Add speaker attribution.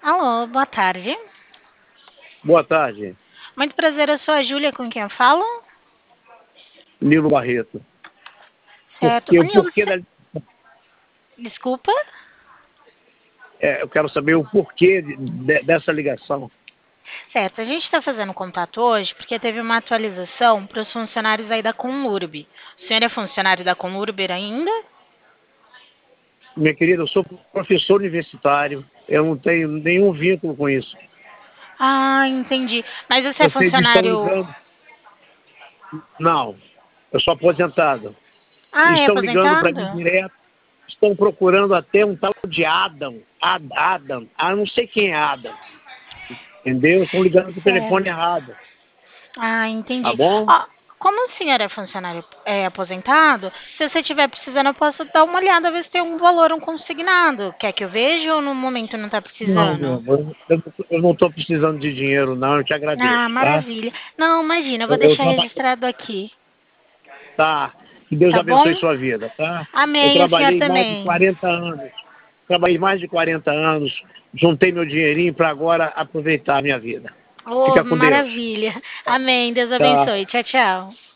Speaker 1: Alô, boa tarde.
Speaker 2: Boa tarde,
Speaker 1: Muito prazer, eu sou a Júlia, com quem eu falo.
Speaker 2: Nilo Barreto.
Speaker 1: Certo. Ô,
Speaker 2: O
Speaker 1: Nilo,
Speaker 2: porquê da,
Speaker 1: desculpa.
Speaker 2: eu quero saber o porquê dessa ligação.
Speaker 1: Certo, a gente está fazendo contato hoje porque teve uma atualização para os funcionários aí da Conlurb. O senhor é funcionário da Conlurb ainda?
Speaker 2: Minha querida, eu sou professor universitário, eu não tenho nenhum vínculo com isso.
Speaker 1: Ah, entendi. Mas você é
Speaker 2: Vocês estão
Speaker 1: funcionário...
Speaker 2: ligando? Não, eu sou aposentado.
Speaker 1: Ah, é
Speaker 2: Estão ligando para mim
Speaker 1: aposentado?
Speaker 2: direto, estão procurando até um tal de Adam. Adam, não sei quem é Adam, entendeu? Estão ligando para o telefone
Speaker 1: Certo.
Speaker 2: errado,
Speaker 1: Ah,
Speaker 2: tá
Speaker 1: entendi.
Speaker 2: bom?
Speaker 1: Ó, como o senhor é funcionário aposentado, se você estiver precisando, eu posso dar uma olhada, ver se tem um valor, um consignado. Quer que eu veja ou no momento não está
Speaker 2: Não, meu
Speaker 1: precisando?
Speaker 2: amor, eu não estou precisando de dinheiro, não, eu te
Speaker 1: Ah,
Speaker 2: agradeço, tá?
Speaker 1: maravilha. Não, imagina, eu vou
Speaker 2: Eu
Speaker 1: deixar
Speaker 2: trabalho.
Speaker 1: registrado aqui.
Speaker 2: Tá. Que Deus
Speaker 1: Tá
Speaker 2: abençoe
Speaker 1: bom?
Speaker 2: sua vida, tá? Eu
Speaker 1: Amém, o senhor
Speaker 2: trabalhei mais de
Speaker 1: também.
Speaker 2: 40 anos. Trabalhei mais de 40 anos. Juntei meu dinheirinho para agora aproveitar a minha vida.
Speaker 1: Oh,
Speaker 2: Fica com Deus.
Speaker 1: maravilha. Amém, Deus
Speaker 2: Tá.
Speaker 1: abençoe. Tchau, tchau.